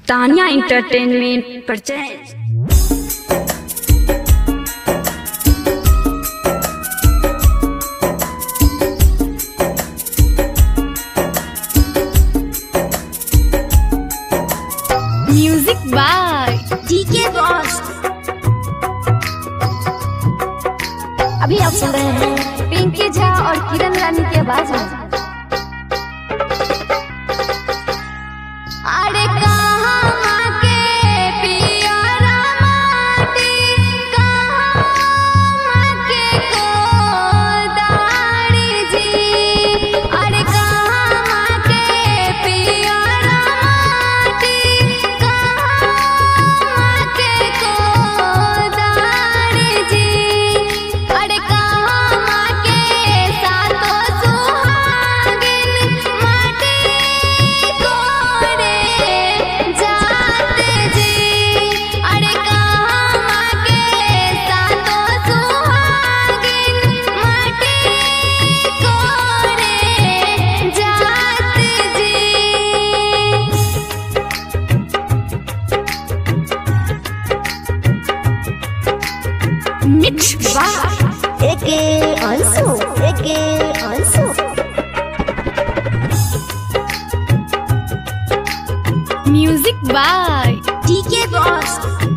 Tania entertainment purchase. Music by DK boss. अभी आप सुन रहे हैं पिंकी झा और किरण रानी की आवाज में। अरे कहाँ के पियरा माटी, कहाँ के गोदारी जी। अरे कहाँ के पियरा माटी, कहाँ के गोदारी जी। अरे कहाँ के सातों सुहागिन माटी कोड़े जाते जी। अरे कहाँ के सातों सुहागिन माटी कोड़े जाते जी। Mix by AK Anshu, AK Anshu. Music by DK boss.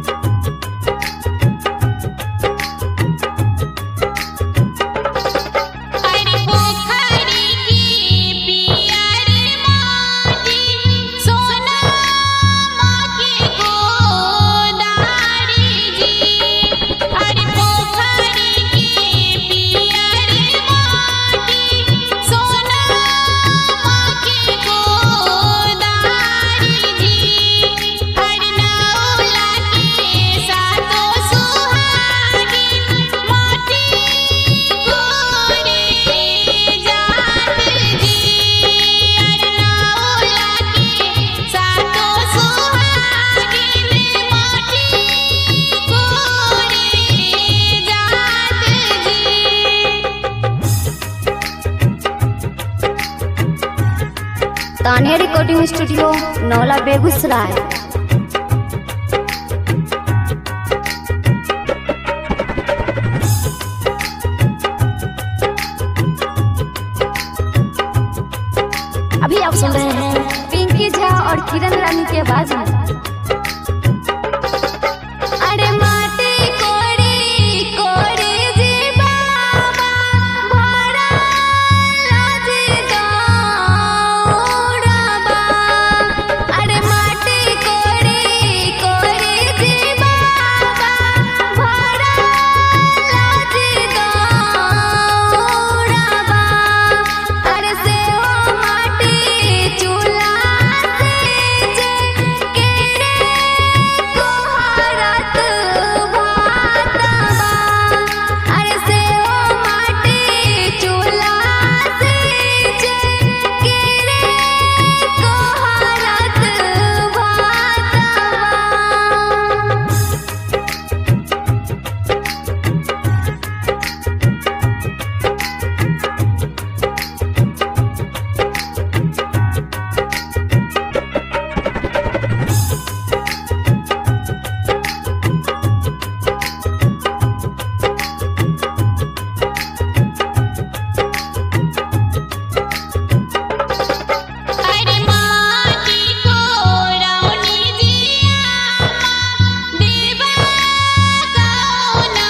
अरे पोखरी की पियरी माटी, सोना के गोदारी जी। अरे पोखरी की पियरी माटी, सोना के गोदारी जी। अरे नौला के सातों सुहागिन माटी कोड़े जाते जी। अरे नौला के सातों सुहागिन माटी कोड़े जाते जी। Tania recording studio Naula Begusarai. अभी आप सुन रहे हैं पिंकी झा और किरण रानी की आवाज में। अरे माटी कोड़ी कोड़ी जी बाबा, भरा लाजी दौड़बा। अरे माटी कोड़ी कोड़ी जी बाबा, भरा लाजी दौड़बा। अरे से हो माटी चूल्हा से के कोहरत भातबा। अरे से हो माटी चूल्हा से के कोहरत भातबा। अरे माटी को रौनी जिया देवा गौना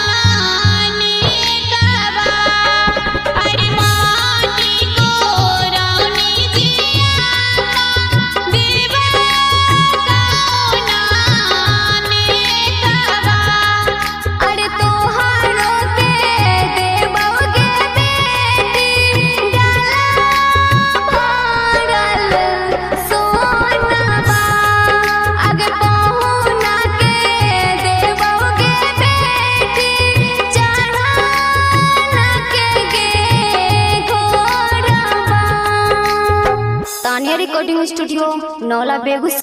नेकबा। अरे माटी को रौनी जिया देवा गौना नेकबा। अरे तोहारो के देबोगे बेटी, डाला भरल सोनबा। आगे पहुना के देबोगे बेटी, चढ़ाना के घोड़बा। Tania recording studio Naula Begusarai.